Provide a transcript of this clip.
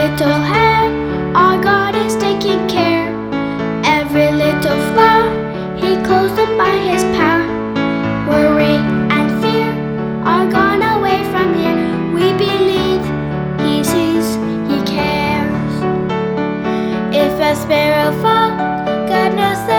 little hair, our God is taking care. Every little flower, He clothes them by His power. Worry and fear are gone away from here. We believe He sees, He cares. If a sparrow falls, God knows